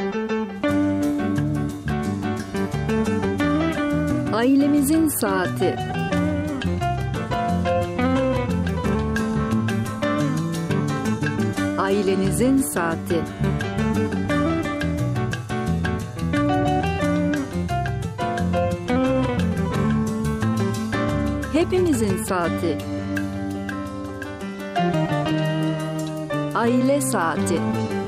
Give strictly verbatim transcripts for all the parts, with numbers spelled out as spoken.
Ailemizin saati. Ailenizin saati. Hepimizin saati. Aile saati.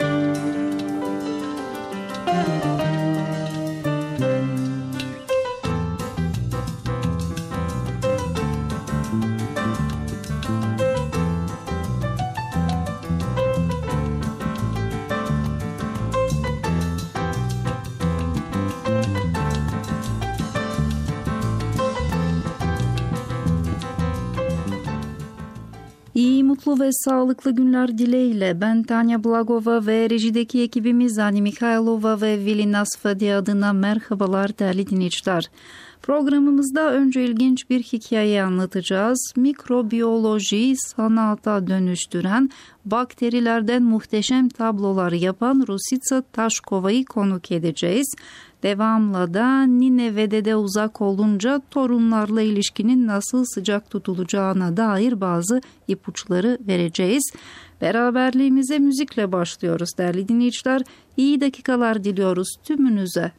İyi, mutlu ve sağlıklı günler dileğiyle ben Tanya Blagova ve rejideki ekibimiz Ani Mikhailova ve Vili Nasfadi adına merhabalar değerli dinleyiciler. Programımızda önce ilginç bir hikaye anlatacağız. Mikrobiyolojiyi sanata dönüştüren, bakterilerden muhteşem tablolar yapan Rusica Taşkova'yı konuk edeceğiz. Devamla da Nine ve Dede uzak olunca torunlarla ilişkinin nasıl sıcak tutulacağına dair bazı ipuçları vereceğiz. Beraberliğimize müzikle başlıyoruz değerli dinleyiciler. İyi dakikalar diliyoruz tümünüze.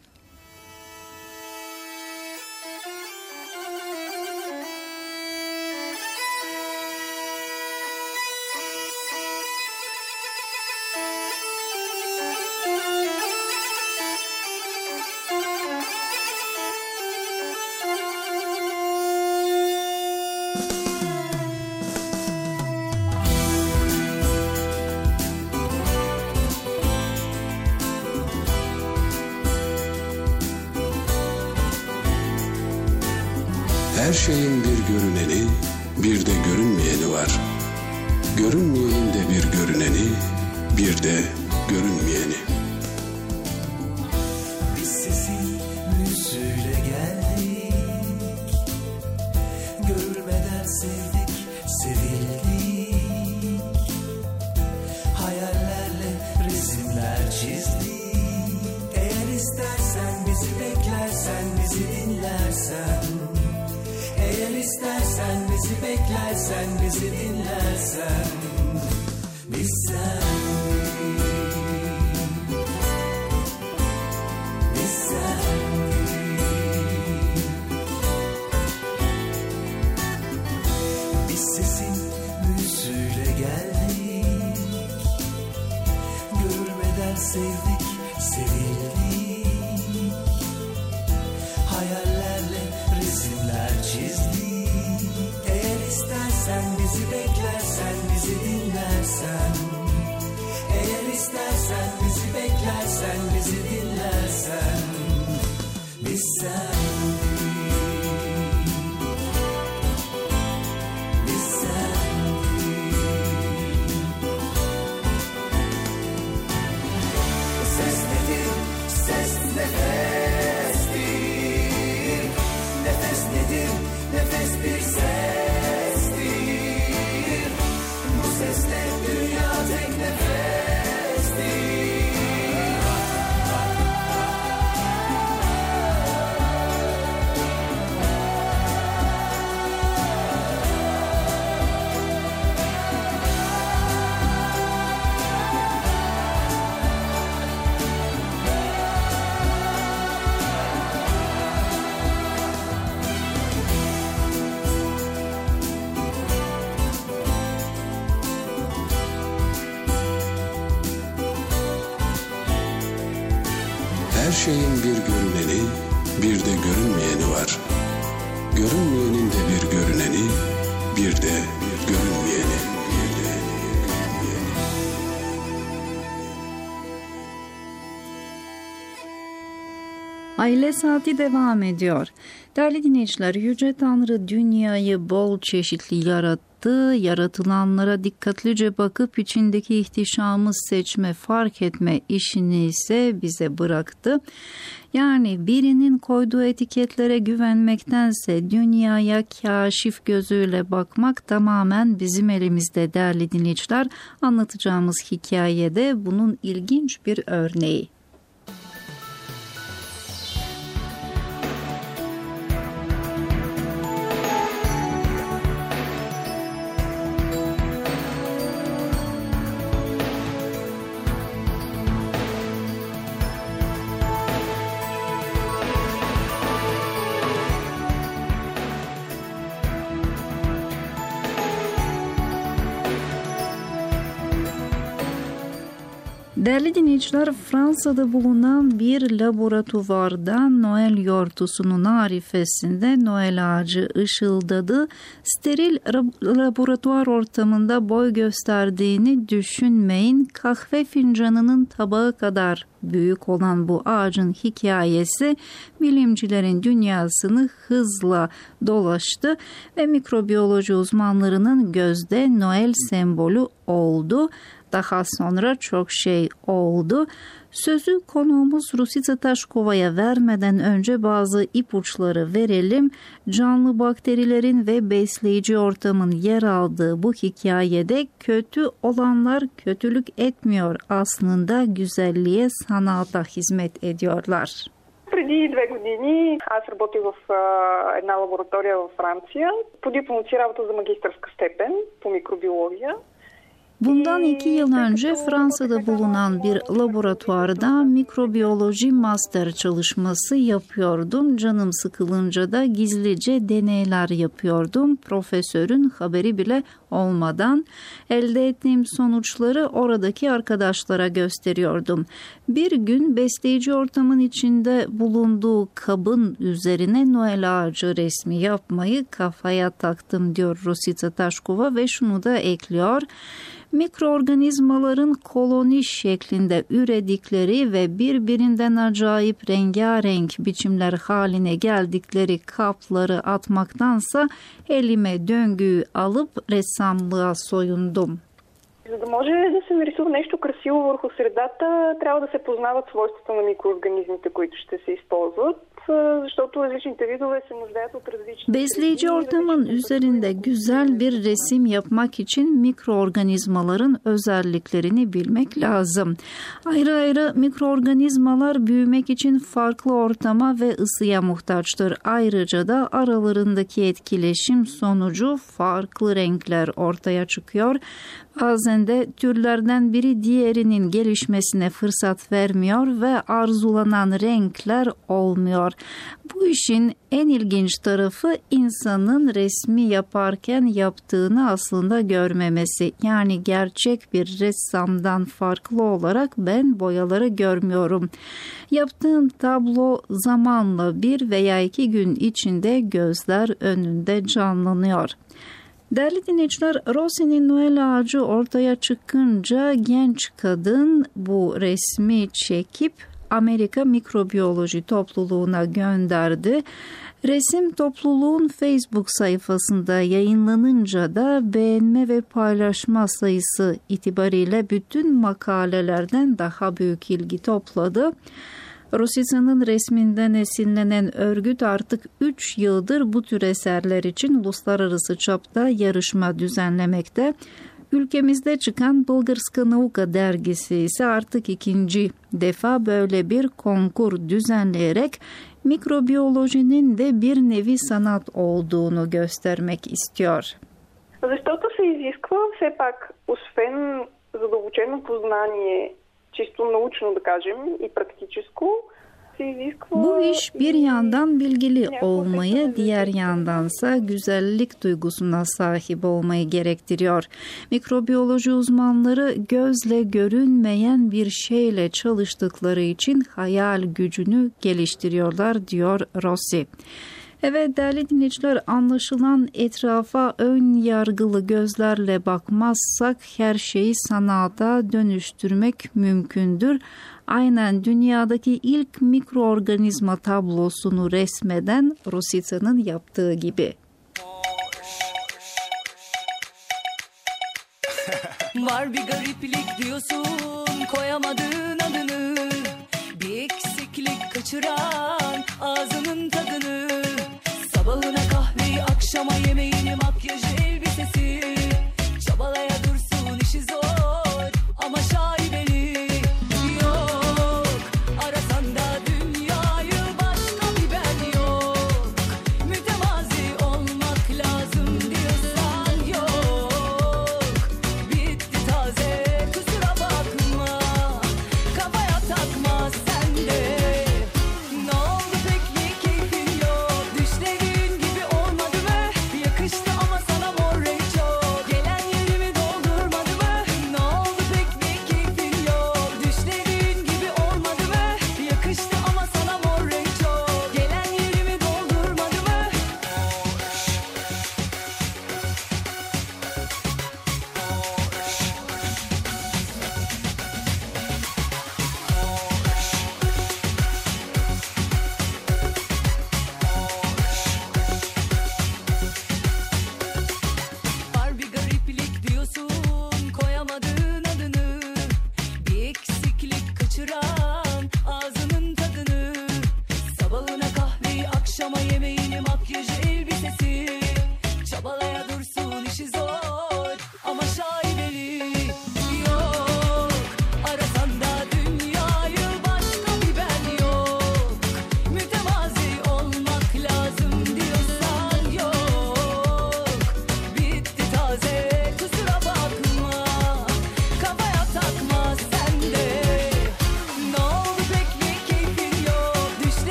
Her şeyin bir görüneni, bir de görünmeyeni var. Görünmeyenin de bir görüneni, bir de görünmeyeni. Biz sesin müziğiyle geldik, görülmeden sevdik, sevildik. Hayallerle resimler çizdik. Eğer istersen bizi beklersen, bizi dinlersen. Eğer istersen bizi beklersen, bizi dinlersen, biz sendik, biz sendik. Biz sesin müziğiyle geldik, görülmeden sevdik, sevildik. Hayallerle resimler çizdik. Eğer istersen bizi beklersen, bizi dinlersen. Eğer istersen bizi beklersen, bizi dinlersen, biz sendik, biz sendik. Ses nedir? Ses nefestir. Nefes nedir? Nefes bir sestir. Bu sesle dünya tek nefestir. Her şeyin bir görüneni, bir de görünmeyeni var. Görünmeyenin de bir görüneni, bir de görünmeyeni, bir de görünmeyeni. Aile saati devam ediyor. Değerli dinleyiciler, Yüce Tanrı dünyayı bol çeşitli yarattı. Yaratılanlara dikkatlice bakıp içindeki ihtişamı seçme, fark etme işini ise bize bıraktı. Yani birinin koyduğu etiketlere güvenmektense dünyaya kâşif gözüyle bakmak tamamen bizim elimizde değerli dinleyiciler. Anlatacağımız hikayede bunun ilginç bir örneği. Değerli dinleyiciler, Fransa'da bulunan bir laboratuvarda Noel yortusunun arifesinde Noel ağacı ışıldadı. Steril laboratuvar ortamında boy gösterdiğini düşünmeyin. Kahve fincanının tabağı kadar büyük olan bu ağacın hikayesi bilimcilerin dünyasını hızla dolaştı ve mikrobiyoloji uzmanlarının gözde Noel sembolü oldu. Daha sonra çok şey oldu. Sözü konuğumuz Rusica Taşkova'ya vermeden önce bazı ipuçları verelim. Canlı bakterilerin ve besleyici ortamın yer aldığı bu hikayede kötü olanlar kötülük etmiyor. Aslında güzelliğe, sanata hizmet ediyorlar. Преди две години аз работих в а, една лаборатория във Франция. Подипломна работа за магистърска степен по микробиология. Bundan iki yıl önce Fransa'da bulunan bir laboratuvarda mikrobiyoloji master çalışması yapıyordum. Canım sıkılınca da gizlice deneyler yapıyordum. Profesörün haberi bile olmadan elde ettiğim sonuçları oradaki arkadaşlara gösteriyordum. Bir gün besleyici ortamın içinde bulunduğu kabın üzerine Noel ağacı resmi yapmayı kafaya taktım diyor Rusica Taşkova ve şunu da ekliyor. Mikroorganizmaların koloni şeklinde üredikleri ve birbirinden acayip rengarenk biçimler haline geldikleri kapları atmaktansa elime döngüyü alıp ressamlığa soyundum. За да може да се нарисува нещо красиво върху средата, трябва да се познават свойствата на микроорганизмите, които ще се използват, защото различните видове се нуждаят от различни... Besleyici ortamın üzerinde güzel bir resim yapmak için mikroorganizmaların özelliklerini bilmek lazım. Ayrı ayrı mikroorganizmalar büyümek için farklı ortama ve ısıya muhtaçtır. Ayrıca da aralarındaki etkileşim sonucu farklı renkler ortaya çıkıyor. Bazen de türlerden biri diğerinin gelişmesine fırsat vermiyor ve arzulanan renkler olmuyor. Bu işin en ilginç tarafı insanın resmi yaparken yaptığını aslında görmemesi. Yani gerçek bir ressamdan farklı olarak ben boyaları görmüyorum. Yaptığım tablo zamanla bir veya iki gün içinde gözler önünde canlanıyor. Değerli dinleyiciler, Rossi'nin Noel ağacı ortaya çıkınca genç kadın bu resmi çekip Amerika Mikrobiyoloji Topluluğu'na gönderdi. Resim topluluğun Facebook sayfasında yayınlanınca da beğenme ve paylaşma sayısı itibariyle bütün makalelerden daha büyük ilgi topladı. Russica'nın resminden esinlenen örgüt artık üç yıldır bu tür eserler için uluslararası çapta yarışma düzenlemekte. Ülkemizde çıkan Bulgarska Nauka dergisi ise artık ikinci defa böyle bir konkur düzenleyerek mikrobiyolojinin de bir nevi sanat olduğunu göstermek istiyor. Защото се изисква все пак, освен задълбочено познание, чисто научно да кажем и практическо, bu iş bir yandan bilgili olmayı, diğer yandansa güzellik duygusuna sahip olmayı gerektiriyor. Mikrobiyoloji uzmanları gözle görünmeyen bir şeyle çalıştıkları için hayal gücünü geliştiriyorlar diyor Rossi. Evet değerli dinleyiciler, anlaşılan etrafa ön yargılı gözlerle bakmazsak her şeyi sanata dönüştürmek mümkündür. Aynen dünyadaki ilk mikroorganizma tablosunu resmeden Russica'nın yaptığı gibi. Var bir gariplik diyorsun, koyamadığın adını, bir eksiklik kaçıran ağzının tadını, sabahına kahveyi, akşama yemeğini, makyajı, elbisesi, çabalaya dursun işi zor ama şaibeli. Yok arasan da dünyayı, başka bir ben yok, mütevazi olmak lazım diyorsan yok, bitti taze kusura bakma, kafaya takma sen de. No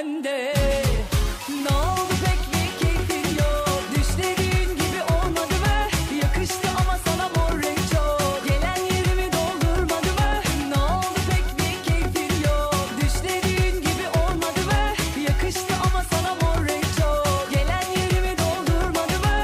sende. Ne oldu pek bir keyfin yok, düşlediğin gibi olmadı mı? Yakıştı ama sana mor renk çok, gelen yerimi doldurmadı mı? Ne oldu pek bir keyfin yok, düşlediğin gibi olmadı mı? Yakıştı ama sana mor renk çok, gelen yerimi doldurmadı mı?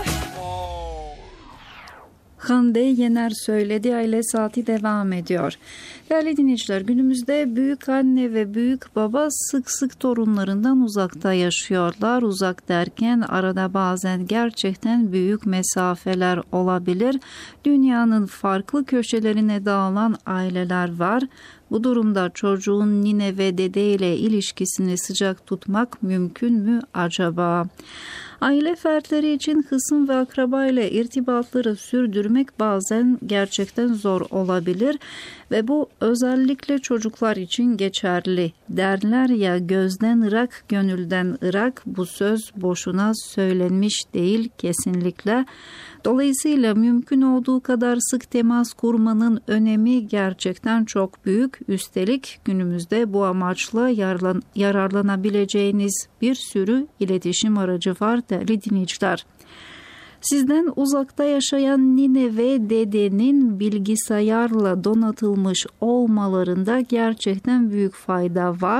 Hande Yener söyledi. Aile Saati devam ediyor. Değerli dinleyiciler, günümüzde büyük anne ve büyük baba sık sık torunlarından uzakta yaşıyorlar. Uzak derken arada bazen gerçekten büyük mesafeler olabilir. Dünyanın farklı köşelerine dağılan aileler var. Bu durumda çocuğun nine ve dede ile ilişkisini sıcak tutmak mümkün mü acaba? Aile fertleri için hısım ve akraba ile irtibatları sürdürmek bazen gerçekten zor olabilir ve bu özellikle çocuklar için geçerli. Derler ya, gözden ırak, gönülden ırak. Bu söz boşuna söylenmiş değil kesinlikle. Dolayısıyla mümkün olduğu kadar sık temas kurmanın önemi gerçekten çok büyük. Üstelik günümüzde bu amaçla yararlan- yararlanabileceğiniz bir sürü iletişim aracı var değerli dinleyiciler. Sizden uzakta yaşayan nine ve dedenin bilgisayarla donatılmış olmalarında gerçekten büyük fayda var.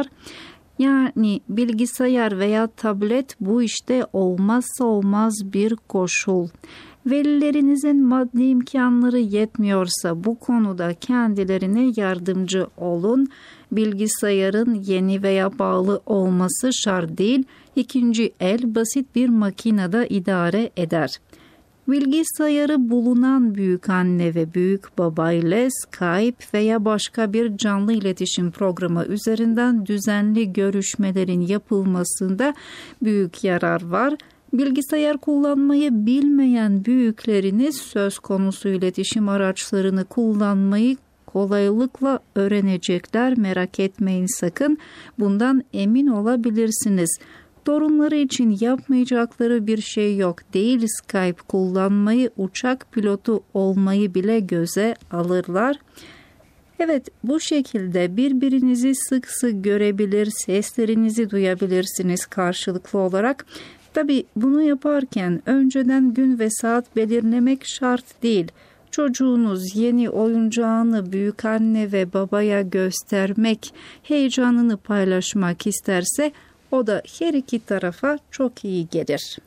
Yani bilgisayar veya tablet bu işte olmazsa olmaz bir koşul. Velilerinizin maddi imkanları yetmiyorsa bu konuda kendilerine yardımcı olun. Bilgisayarın yeni veya bağlı olması şart değil. İkinci el basit bir makinede idare eder. Bilgisayarı bulunan büyük anne ve büyük baba ile Skype veya başka bir canlı iletişim programı üzerinden düzenli görüşmelerin yapılmasında büyük yarar var. Bilgisayar kullanmayı bilmeyen büyükleriniz söz konusu iletişim araçlarını kullanmayı kolaylıkla öğrenecekler. Merak etmeyin sakın. Bundan emin olabilirsiniz. Torunları için yapmayacakları bir şey yok değil. Skype kullanmayı, uçak pilotu olmayı bile göze alırlar. Evet, bu şekilde birbirinizi sık sık görebilir, seslerinizi duyabilirsiniz karşılıklı olarak. Tabii bunu yaparken önceden gün ve saat belirlemek şart değil. Çocuğunuz yeni oyuncağını büyük anne ve babaya göstermek, heyecanını paylaşmak isterse o da her iki tarafa çok iyi gelir.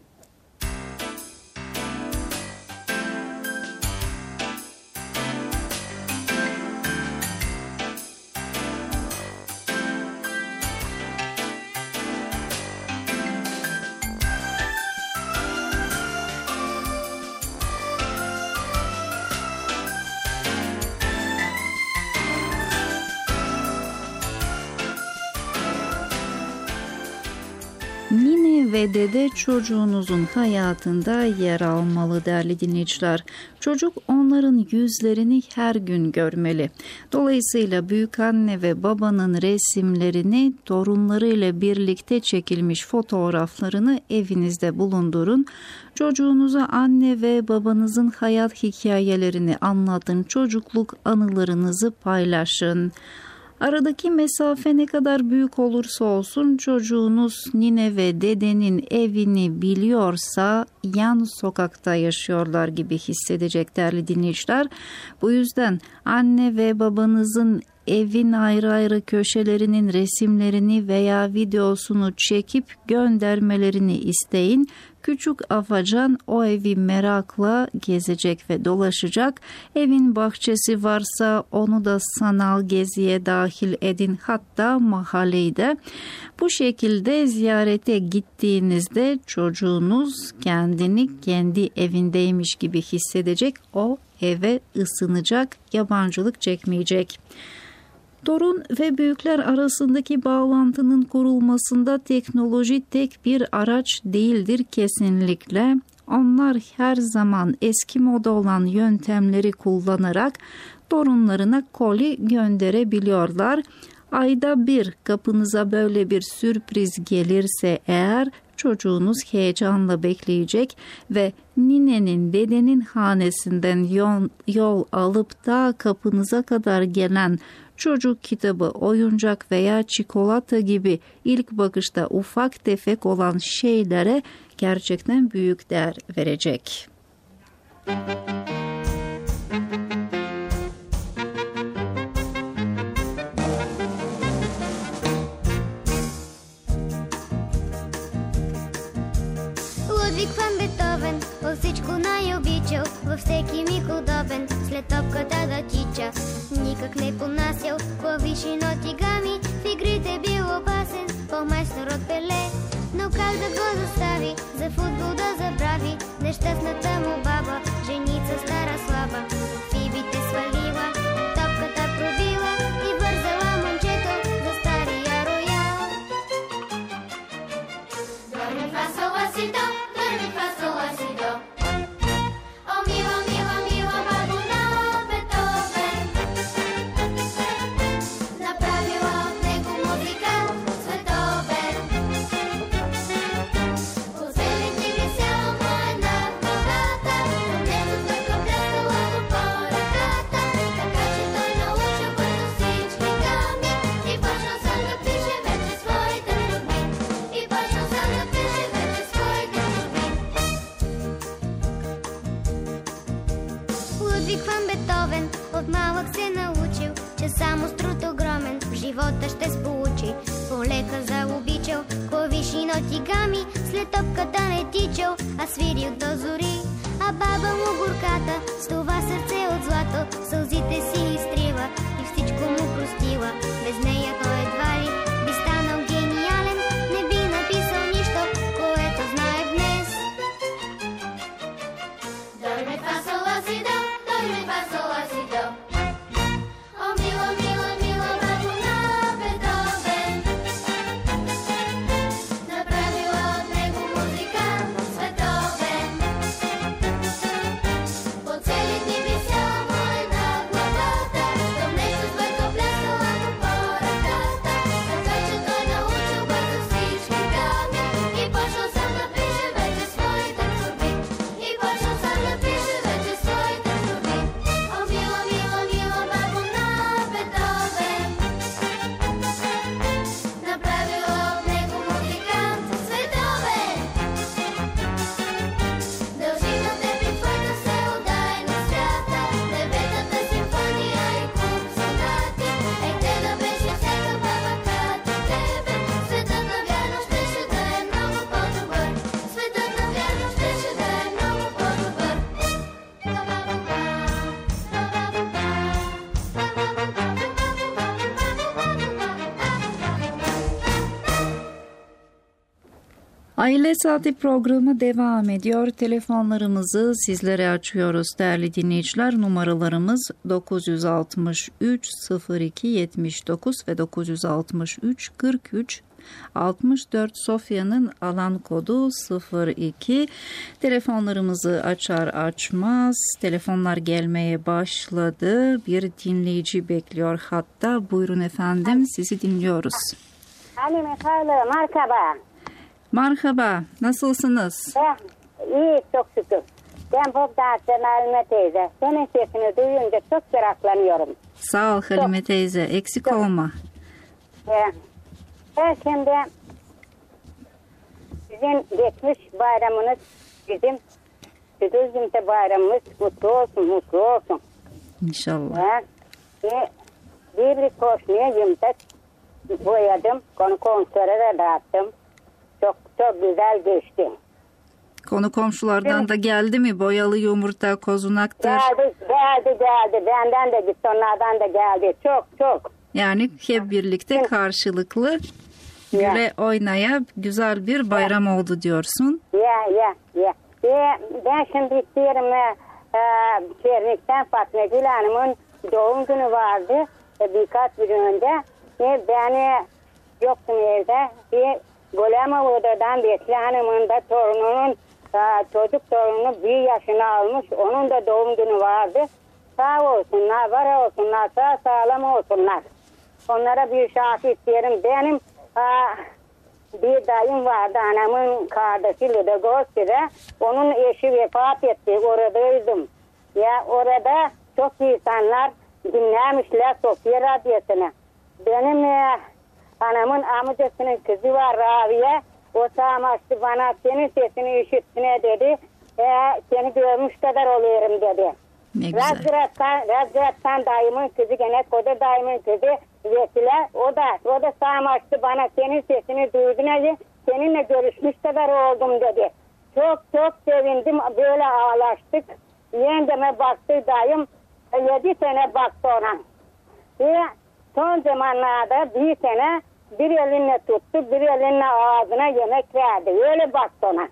Nine ve dede çocuğunuzun hayatında yer almalı değerli dinleyiciler. Çocuk onların yüzlerini her gün görmeli. Dolayısıyla büyük anne ve babanın resimlerini, torunlarıyla birlikte çekilmiş fotoğraflarını evinizde bulundurun. Çocuğunuza anne ve babanızın hayat hikayelerini anlatın. Çocukluk anılarınızı paylaşın. Aradaki mesafe ne kadar büyük olursa olsun çocuğunuz nine ve dedenin evini biliyorsa yan sokakta yaşıyorlar gibi hissedecek değerli dinleyiciler. Bu yüzden anne ve babanızın evin ayrı ayrı köşelerinin resimlerini veya videosunu çekip göndermelerini isteyin. Küçük afacan o evi merakla gezecek ve dolaşacak. Evin bahçesi varsa onu da sanal geziye dahil edin, hatta mahalleyi de. Bu şekilde ziyarete gittiğinizde çocuğunuz kendini kendi evindeymiş gibi hissedecek. O eve ısınacak, yabancılık çekmeyecek. Torun ve büyükler arasındaki bağlantının kurulmasında teknoloji tek bir araç değildir kesinlikle. Onlar her zaman eski moda olan yöntemleri kullanarak torunlarına koli gönderebiliyorlar. Ayda bir kapınıza böyle bir sürpriz gelirse eğer çocuğunuz heyecanla bekleyecek ve ninenin, dedenin hanesinden yol, yol alıp da kapınıza kadar gelen çocuk kitabı, oyuncak veya çikolata gibi ilk bakışta ufak tefek olan şeylere gerçekten büyük değer verecek. Ludwig van Beethoven във всичко най-обичал, във всеки миг удобен, след топката да тича. Никак не понасял клавиши, ноти, гами, в игрите бил опасен, по-майстор от Пеле. Но как да го застави, за футбол да забрави, нещастната му баба, женица стара слаба. Фибите свалила, топката пробила и вързала момчето за стария роял. До ре фа сол ла си до, до ре фа сол ла си до. О, мила, мила, мила бабо на Бетовен, направила от него музикант световен. По целите висял му една в главата, нето твърко пляскала го по ръката, така че той научил бързо всички гами и почнал сам да пише вече своите творби. И почнал сам да пише вече своите творби. Лудвиг ван Бетовен от малък се научил, че само с труд огромен в живота ще сполучи. Полека заобичал клавиши, ноти, гами, след топката не тичал, а свирил до зори. А баба му горката с това сърце от злато сълзите си изтрила и всичко му простила. Без нея той едва ли би станал гениален, не би написал нищо, което знае днес. До ре фа сол ла си до, до ре фа сол ла си до. О, мила, мила, мила бабо на Бетовен, направила от него музикант световен. По цели дни висяла му една в главата, към нещо твърко пляскала го по ръката, така че той научил бързо всички гами и почнал сам да пише вече своите творби. И почнал сам да пише вече своите творби. О, мила, мила, мила бабо на Бетовен, направила от него музикант световен. Дължи на теб и твоята всеотдайна свята, деветата симфония и куп сонати. Ей, те да беше всяка баба като тебе, светът навярно щеше да е много по-добър. Светът навярно щеше да е много по-добър. Aile Saati programı devam ediyor. Telefonlarımızı sizlere açıyoruz değerli dinleyiciler. Numaralarımız dokuz yüz altmış üç sıfır iki yetmiş dokuz ve dokuz yüz altmış üç kırk üç altmış dört. Sofya'nın alan kodu sıfır iki. Telefonlarımızı açar açmaz telefonlar gelmeye başladı. Bir dinleyici bekliyor hatta. Buyurun efendim, sizi dinliyoruz. Ali Mikhailo, merhaba. Merhaba, nasılsınız? Eh, iyi, çok şükür. Ben Bobdağ'dan Halime teyze. Senin sesini duyunca çok meraklanıyorum. Sağ ol Halime teyze, eksik olma. Eh, eh, şimdi sizin geçmiş bayramınız, bizim Südüzüm'de bayramımız mutlu olsun, mutlu olsun. İnşallah. Eh, eh, bir koşmaya yumuşak boyadım, konu komşulara da dağıttım. Çok çok güzel geçti. Konu komşulardan da geldi mi? Boyalı yumurta, kozunaktır. Geldi, geldi, geldi. Benden de gitti, onlardan da geldi. Çok, çok. Yani hep birlikte karşılıklı güle oynaya güzel bir bayram oldu diyorsun. Ya, ya, ya. E, ben şimdi istiyorum, e, Şernik'ten Fatma Gül Hanım'ın doğum günü vardı. E, birkaç gün önce. E, beni yoktum evde. Bir Golemoğlu'dan Besli Hanım'ın da torununun, e, çocuk torunu bir yaşını almış. Onun da doğum günü vardı. Sağ olsunlar, var olsunlar, sağ sağlam olsunlar. Onlara bir şarkı istiyorum. Benim e, bir dayım vardı, anamın kardeşi Ludogorski'de. Onun eşi vefat etti, oradaydım. Ya orada çok insanlar dinlemişler Sofya Radyosu'nu. Benim e, anamın amcasının kızı var Raviye. O sağmaçtı bana senin sesini işittiğine dedi. E, seni görmüş kadar oluyorum dedi. Ne güzel. Razgırat'tan, Razgırat'tan dayımın kızı gene Koda dayımın kızı Vesile. O da o da sağmaçtı bana senin sesini duyduğuna seninle görüşmüş kadar oldum dedi. Çok çok sevindim. Böyle ağlaştık. Yengeme baktı dayım. Yedi sene baktı ona. Ve son zamanlarda bir sene bir elinle tuttu, bir elinle ağzına yemek verdi. Öyle baktı ona.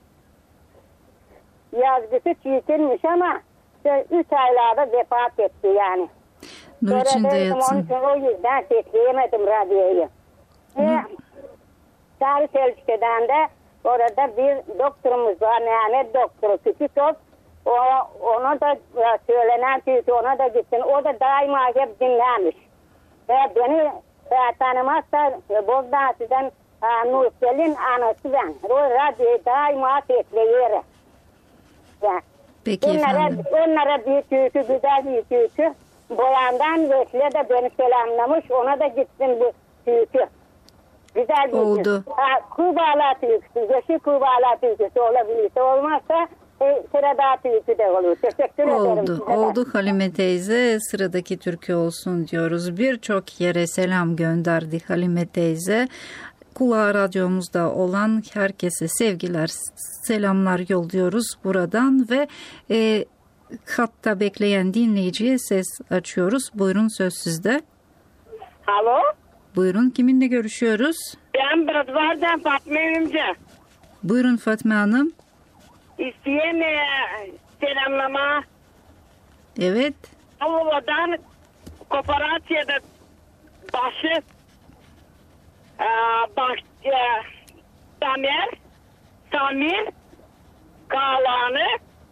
Yazgısı çiğtilmiş ama işte üç aylarda vefat etti yani. Nur içinde yatsın. Onun için o yüzden sesleyemedim radyoyu. Ve Sarı Selçuk'tan de orada bir doktorumuz var. Mehmet doktoru Küçükop. O, ona da söylenen tüyütü ona da gitsin. O da daima hep dinlenmiş. Ve beni e, tanımazsa e, Bozdansı'dan e, Nursel'in anası ben. O radyoyu daima sesleyiyor. Yani, Peki onlara, efendim. onlara bir tüyütü, güzel bir tüyütü. Boyandan Vesile de beni selamlamış. Ona da gitsin bu tüyütü. Güzel bir Oldu. tüyütü. Ha, Kurbağalar tüyütüsü. Yaşı Kurbağalar tüyütüsü olabilirse olmazsa e, sırada tüyütü de olur. Teşekkür ederim. Oldu, size de. oldu Halime teyze. Sıradaki türkü olsun diyoruz. Birçok yere selam gönderdi Halime teyze. Kulağı radyomuzda olan herkese sevgiler, selamlar yolluyoruz buradan ve e, hatta bekleyen dinleyiciye ses açıyoruz. Buyurun, söz sizde. Alo, Buyurun, kiminle görüşüyoruz? ben Bradvar'dan Fatma Ümce. Buyurun Fatma Hanım. İsteyem e, selamlama. Evet. Avludan kooperasyada başı e, baş, e, Tamer, Samir, Kalanı,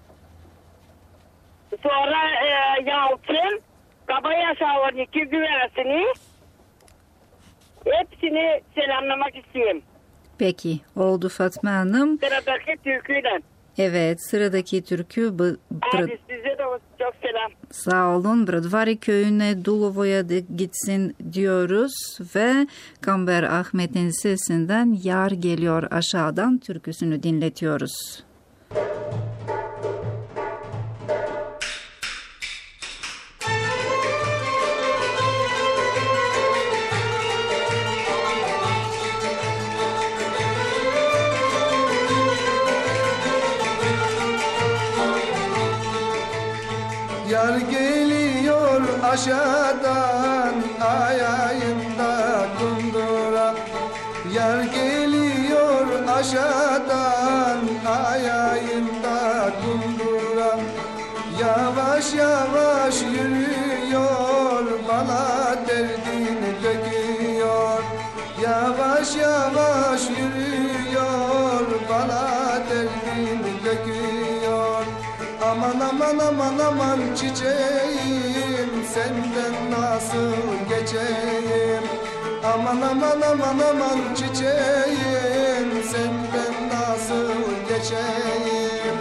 sonra e, Yalçın, Kabayaş Ağır'ın iki güveresini hepsini selamlamak isteyeyim. Peki, oldu Fatma Hanım. Sıradaki türküyle. Evet, sıradaki türkü bu- Hadi size de çok selam. sağ olun. Bradvari köyüne Dulovo'ya da gitsin diyoruz ve Kamber Ahmet'in sesinden Yar Geliyor Aşağıdan türküsünü dinletiyoruz. Yar geliyor aşağıdan ayağında kundura. Yar geliyor aşağıdan ayağında kundura. Yavaş yavaş yürüyor bana derdini döküyor. Yavaş yavaş yürüyor bana derdini döküyor. Aman aman aman aman çiçeğim senden nasıl geçeyim? Aman aman aman aman çiçeğim senden nasıl geçeyim?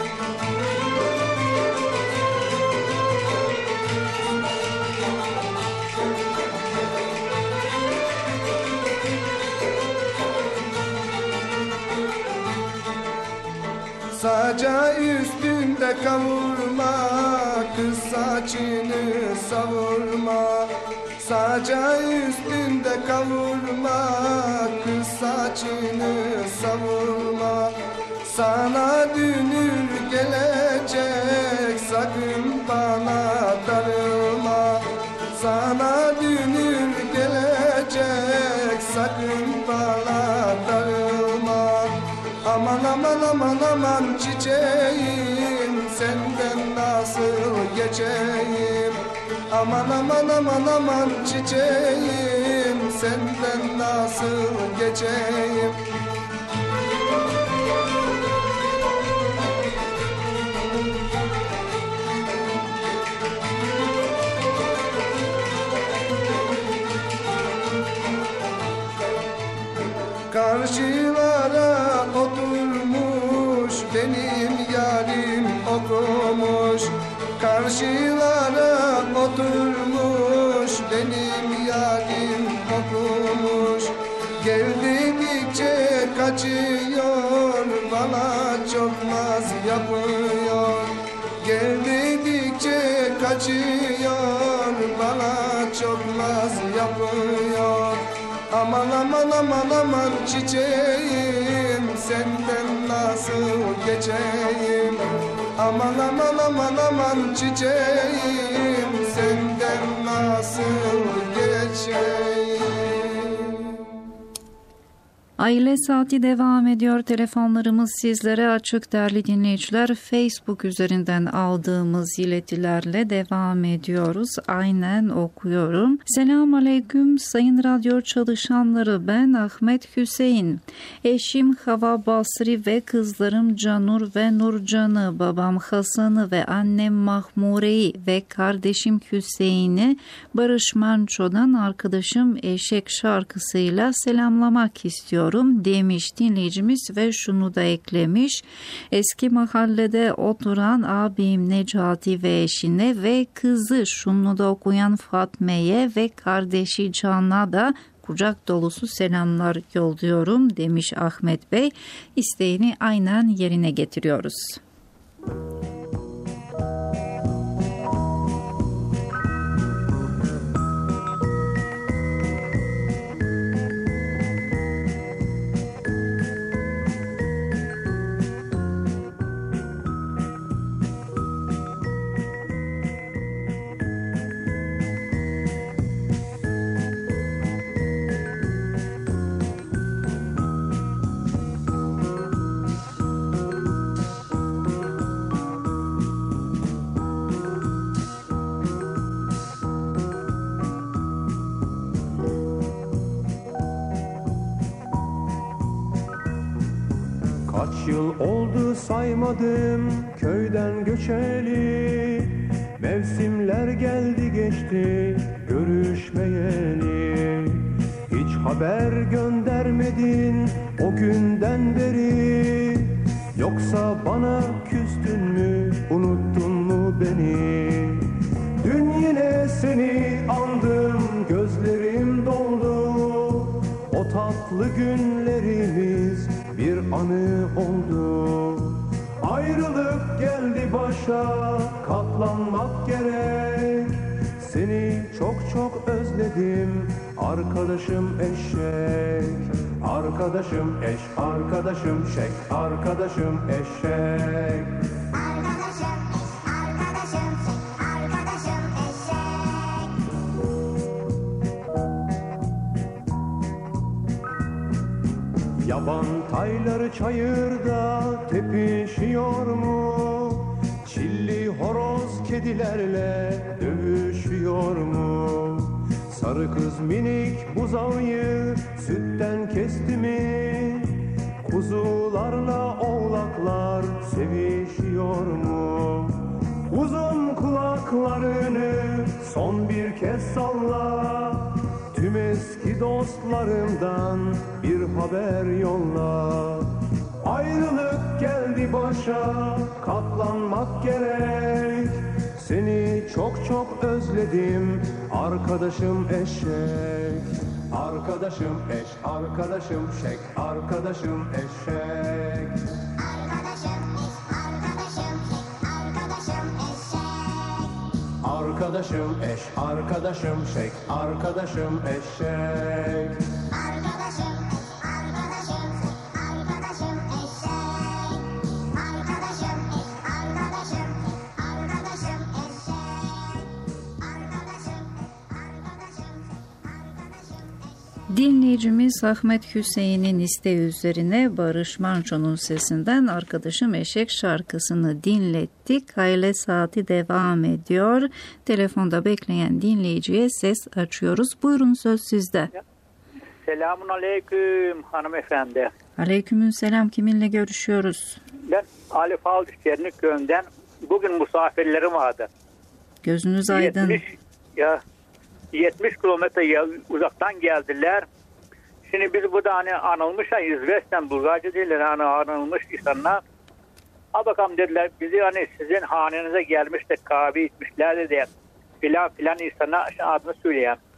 Saça üstünde kavurma, kız saçını savurma. Saça üstünde kavurma, kız saçını savurma. Sana dünür gelecek, sakın bana darılma. Sana dünür gelecek, sakın bana darılma. Aman aman aman aman çiçeğim senden nasıl geçeyim? Aman aman aman aman çiçeğim senden nasıl geçeyim? Karşılara oturmuş benim yarim okumuş. Karşılara oturmuş benim yarim okumuş. Gel dedikçe kaçıyor, bana çok naz yapıyor. Gel dedikçe kaçıyor, bana çok naz yapıyor. Aman aman aman aman çiçeğim, senden nasıl geçeyim? Aman aman aman aman çiçeğim, senden nasıl geçeyim? Aile Saati devam ediyor. Telefonlarımız sizlere açık değerli dinleyiciler. Facebook üzerinden aldığımız iletilerle devam ediyoruz. Aynen okuyorum. Selamun Aleyküm sayın radyo çalışanları. Ben Ahmet Hüseyin. Eşim Hava Basri ve kızlarım Canur ve Nurcan'ı, babam Hasan'ı ve annem Mahmure'yi ve kardeşim Hüseyin'i Barış Manço'dan arkadaşım Eşek şarkısıyla selamlamak istiyorum demiş dinleyicimiz ve şunu da eklemiş. Eski mahallede oturan abim Necati ve eşine ve kızı şunu da okuyan Fatme'ye ve kardeşi Can'a da kucak dolusu selamlar yolluyorum demiş Ahmet Bey. İsteğini aynen yerine getiriyoruz. Kaç yıl oldu saymadım köyden göçeli, mevsimler geldi geçti görüşmeyeli. Hiç haber göndermedin o günden beri, yoksa bana küstün mü, unuttun mu beni? Dün yine seni andım, gözlerim doldu. O tatlı günlerimiz bir anı oldu. Ayrılık geldi başa, katlanmak gerek. Seni çok çok özledim arkadaşım eşek. Arkadaşım eş, arkadaşım şek, arkadaşım eşek. Arkadaşım eş, arkadaşım şek, arkadaşım eşek. Yaban tayları çayırda tepişiyor mu? Çilli horoz kedilerle dövüşüyor mu? Sarı kız minik buzağıyı sütten kesti mi? Kuzularla oğlaklar sevişiyor mu? Uzun kulaklarını son bir kez salla. Tüm eski dostlarımdan bir haber yolla. Ayrılık geldi başa, katlanmak gerek. Seni çok çok özledim arkadaşım eşek. Arkadaşım eş, arkadaşım şek, arkadaşım eşek. Arkadaşım eş, arkadaşım şek, arkadaşım eşek. Arkadaşım eş, arkadaşım şek, arkadaşım eşek. Arkadaşım eş, arkadaşım şek, arkadaşım eşek. Arkadaşım eş, arkadaşım şek, arkadaşım eşek. Arkadaşım eş, arkadaşım şek, arkadaşım eşek. Dinleyicimiz Ahmet Hüseyin'in isteği üzerine Barış Manço'nun sesinden Arkadaşım Eşek şarkısını dinlettik. Aile Saati devam ediyor. Telefonda bekleyen dinleyiciye ses açıyoruz. Buyurun, söz sizde. Selamun aleyküm hanımefendi. Aleykümselam, kiminle görüşüyoruz? Ben Ali Falcı Çernikköy'den, bugün misafirlerim vardı. Gözünüz aydın. yetmiş, ya, yetmiş kilometre uzaktan geldiler. Şimdi biz burada hani anılmış ya, İzvesten Bulgarca değiller, hani anılmış insanlar. Ha bakalım dediler, bizi hani sizin hanenize gelmiş de kahve içmişler dedi. Filan filan insana adını söyleyen.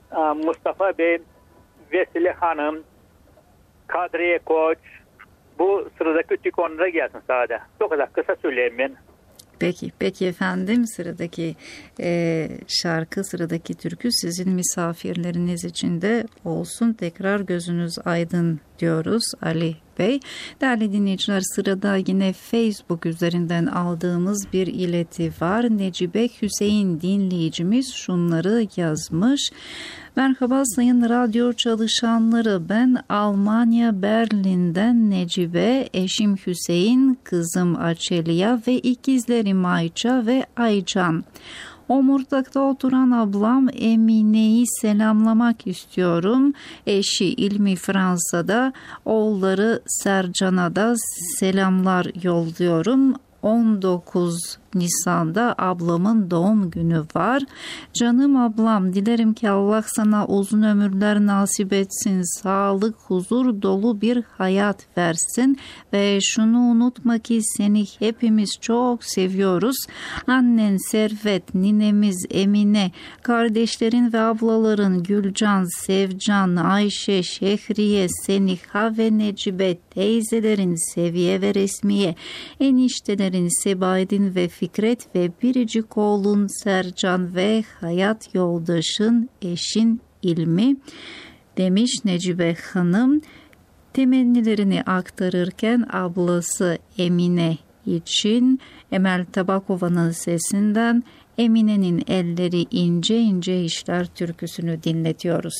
Mustafa Bey, Vesile Hanım, Kadriye Koç, bu sıradaki üç konuda gelsin sadece. O kadar kısa söyleyeyim ben. Peki, peki efendim, sıradaki e, şarkı, sıradaki türkü sizin misafirleriniz için de olsun. Tekrar gözünüz aydın diyoruz Ali Bey. Değerli dinleyiciler, sırada yine Facebook üzerinden aldığımız bir ileti var. Necibe Hüseyin dinleyicimiz şunları yazmış. Merhaba sayın radyo çalışanları, ben Almanya Berlin'den Necibe, eşim Hüseyin, kızım Açelya ve ikizlerim Ayça ve Aycan. Omurtak'ta oturan ablam Emine'yi selamlamak istiyorum. Eşi İlmi Fransa'da, oğulları Sercan'a da selamlar yolluyorum. on dokuz Nisan'da ablamın doğum günü var. Canım ablam, dilerim ki Allah sana uzun ömürler nasip etsin, sağlık, huzur dolu bir hayat versin ve şunu unutma ki seni hepimiz çok seviyoruz. Annen Servet, ninemiz Emine, kardeşlerin ve ablaların Gülcan, Sevcan, Ayşe, Şehriye, Seniha ve Necibe, teyzelerin Seviye ve Resmiye, eniştelerin Sebaydin ve Fikret ve biricik oğlun Sercan ve hayat yoldaşın eşin İlmi demiş Necibe Hanım. Temennilerini aktarırken ablası Emine için Emel Tabakova'nın sesinden Emine'nin elleri ince ince işler türküsünü dinletiyoruz.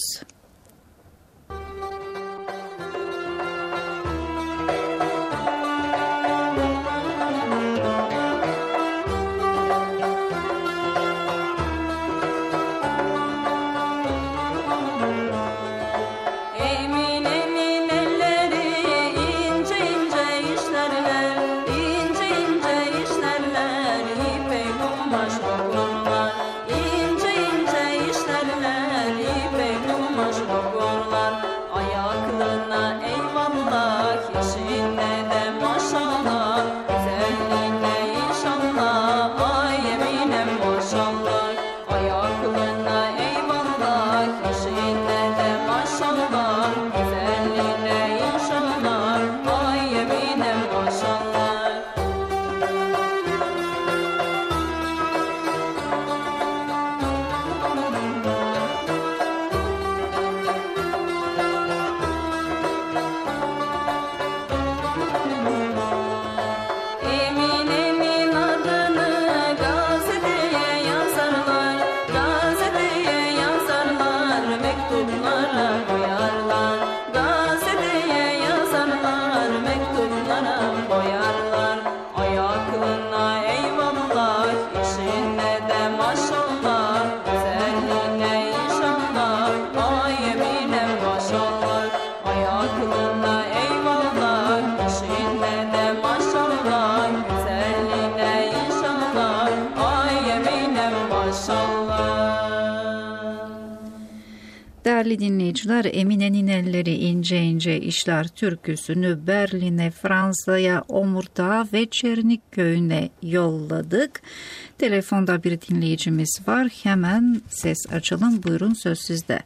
Değerli dinleyiciler, Emine'nin elleri ince ince işler türküsünü Berlin'e, Fransa'ya, Omurtağa ve Çernik köyüne yolladık. Telefonda bir dinleyicimiz var. Hemen ses açalım. Buyurun, söz sizde.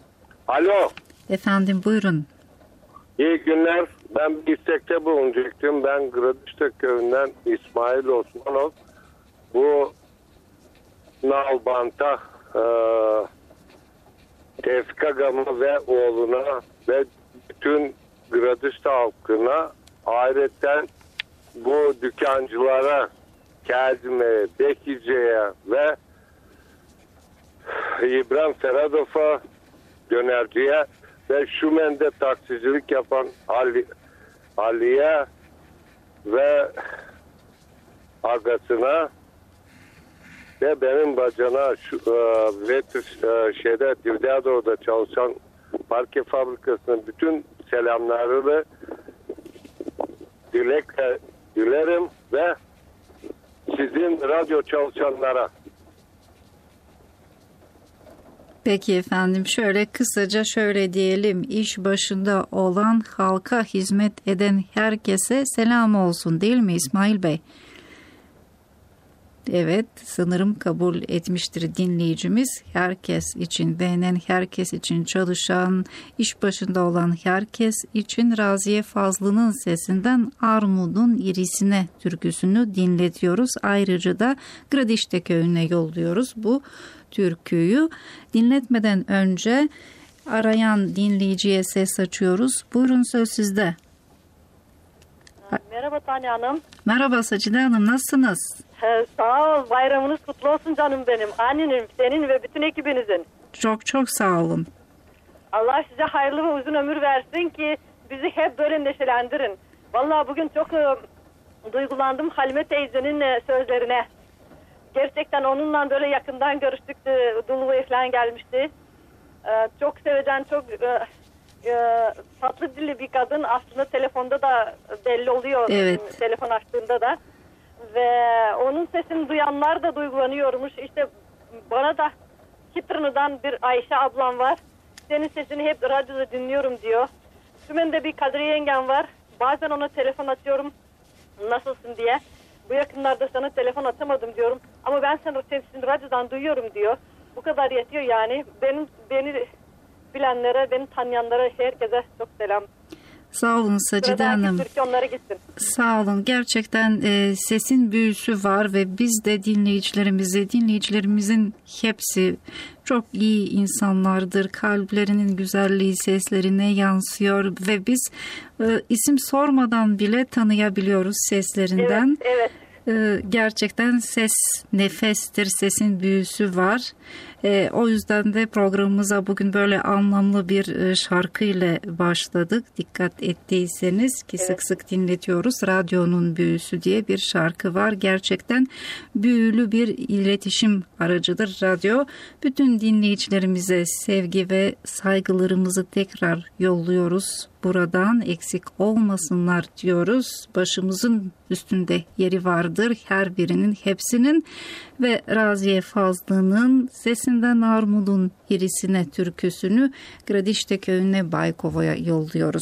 Alo. Efendim, buyurun. İyi günler. Ben bir istekte bulunacaktım. Ben Gradışta köyünden İsmail Osmanov. Bu Nalbant'a e, Tevfik Agam'a ve oğluna ve bütün Gradışta halkına, ayrıca bu dükkancılara, Kazim'e, Bekice'ye ve İbrahim Feradov'a, dönerciye ve Şumen'de taksicilik yapan Ali, Ali'ye ve agasına ve benim bacana şu, e, ve e, şeyde Divdado'da çalışan parke fabrikasının bütün selamlarını dilekle dilerim ve sizin radyo çalışanlara. Peki efendim, şöyle kısaca şöyle diyelim, iş başında olan, halka hizmet eden herkese selam olsun, değil mi İsmail Bey? Evet, sanırım kabul etmiştir dinleyicimiz. Herkes için, beğenen herkes için, çalışan, iş başında olan herkes için Raziye Fazlı'nın sesinden Armudun İrisine türküsünü dinletiyoruz. Ayrıca da Gradişte köyüne yolluyoruz bu türküyü. Dinletmeden önce arayan dinleyiciye ses açıyoruz. Buyurun, söz sizde. Merhaba Tanya Hanım. Merhaba Sacide Hanım, nasılsınız? He, sağ ol, bayramınız kutlu olsun canım benim. Annenin, senin ve bütün ekibinizin. Çok çok sağ olun. Allah size hayırlı ve uzun ömür versin ki bizi hep böyle neşelendirin. Vallahi bugün çok e, duygulandım Halime teyzenin e, sözlerine. Gerçekten onunla böyle yakından görüştük. E, Dulu falan gelmişti. E, çok sevecen, çok e, e, tatlı dilli bir kadın. Aslında telefonda da belli oluyor. Evet. Telefon açtığında da. Ve onun sesini duyanlar da duygulanıyormuş. İşte bana da Kitrını'dan bir Ayşe ablam var. Senin sesini hep radyoda dinliyorum diyor. Sümen'de bir Kadriye yengem var. Bazen ona telefon açıyorum. Nasılsın diye. Bu yakınlarda sana telefon atamadım diyorum. Ama ben senin sesini radyodan duyuyorum diyor. Bu kadar yetiyor yani. Benim beni bilenlere, beni tanıyanlara, herkese çok selam. Sağ olun Sacide Hanım. Onlara gitsin. Sağ olun. Gerçekten e, sesin büyüsü var ve biz de dinleyicilerimizi, dinleyicilerimizin hepsi çok iyi insanlardır. Kalplerinin güzelliği seslerine yansıyor ve biz e, isim sormadan bile tanıyabiliyoruz seslerinden. Evet, evet. E, gerçekten ses nefestir, sesin büyüsü var. E, o yüzden de programımıza bugün böyle anlamlı bir e, şarkı ile başladık. Dikkat ettiyseniz ki evet. Sık sık dinletiyoruz. Radyonun büyüsü diye bir şarkı var. Gerçekten büyülü bir iletişim aracıdır radyo. Bütün dinleyicilerimize sevgi ve saygılarımızı tekrar yolluyoruz. Buradan eksik olmasınlar diyoruz. Başımızın üstünde yeri vardır her birinin, hepsinin ve Raziye Fazlı'nın sesinden Armudun İrisine türküsünü Gradişte köyüne Baykova'ya yolluyoruz.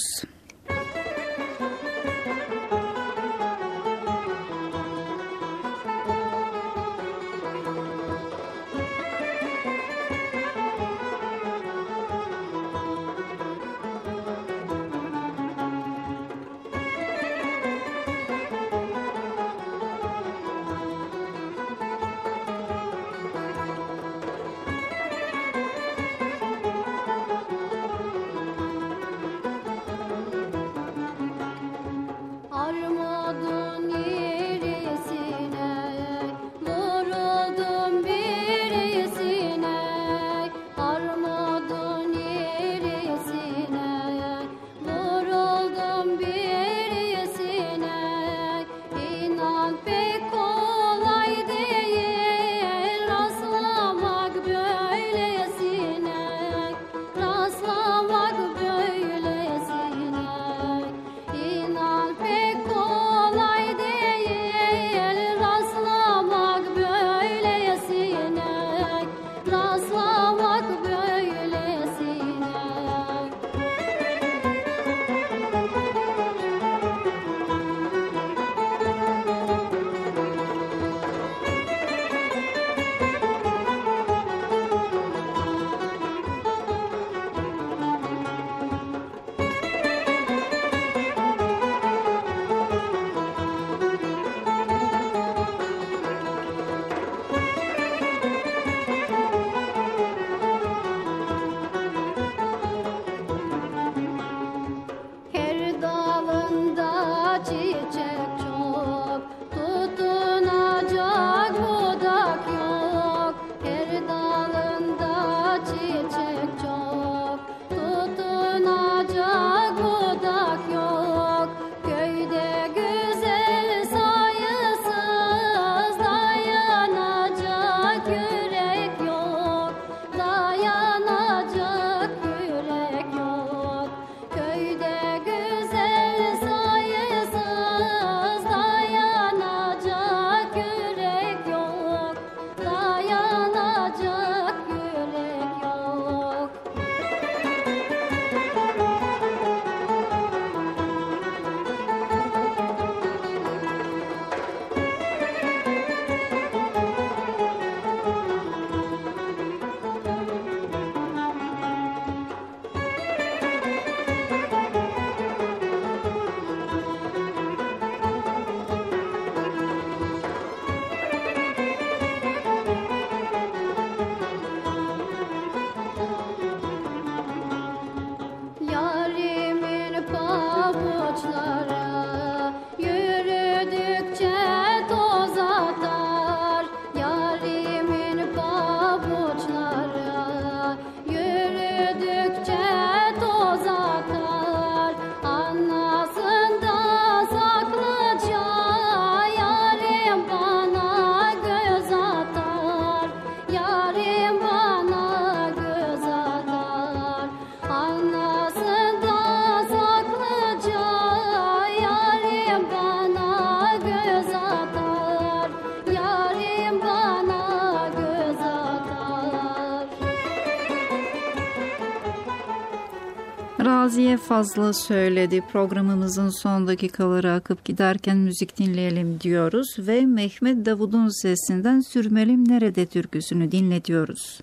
Raziye fazla söyledi. Programımızın son dakikaları akıp giderken müzik dinleyelim diyoruz ve Mehmet Davud'un sesinden Sürmelim Nerede türküsünü dinletiyoruz.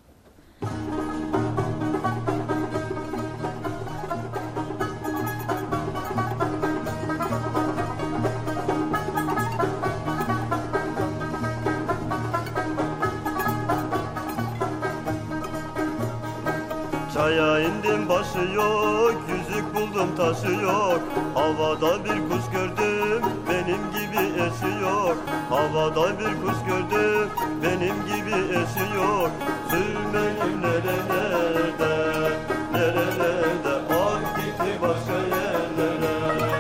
Çaya indim başı yok, yüzük buldum taşı yok. Havada bir kuş gördüm, benim gibi eşi yok. Havada bir kuş gördüm, benim gibi eşi yok. Sürmelim nerelerde, nerelerde, ah gitti başka yerlere.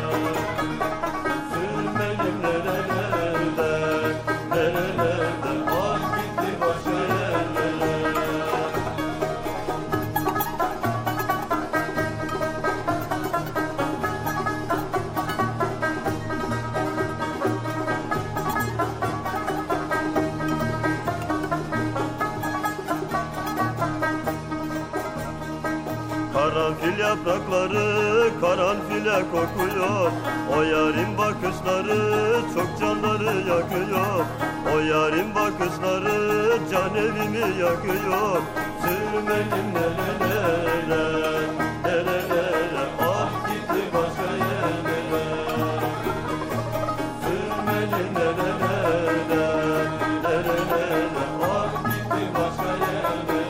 Sürmelim nerelerde, nerelerde, ah gitti başka yerlere. Karanfil yaprakları karanfile kokuyor. O yarın bakışları çok canları yakıyor. O yarın bakışları can evimi yakıyor. Sürmelim nerelere, nerelere, ah gitti başka yerlere. Sürmelim nerelere, nerelere, ah gitti başka yerlere.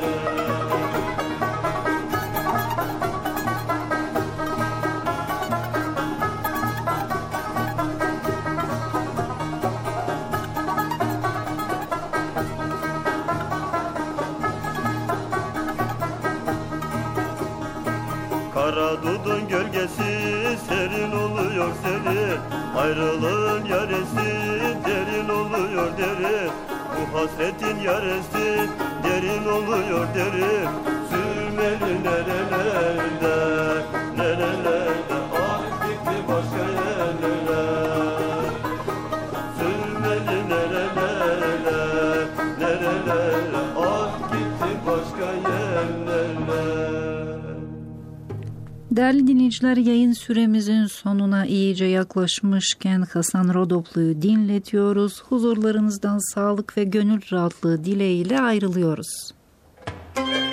Kara dudun gölgesi serin oluyor serin. Ayrılığın yaresi derin oluyor derin. Bu hasretin yaresi derin oluyor derin. Sürmeli nerelerde, nerelerde, ah gitti başka yerlere. Sürmeli nerelerde, nerelerde, ah gitti başka yerlere. Değerli dinleyiciler, yayın süremizin sonuna iyice yaklaşmışken Hasan Rodoplu'yu dinletiyoruz. Huzurlarınızdan sağlık ve gönül rahatlığı dileğiyle ayrılıyoruz.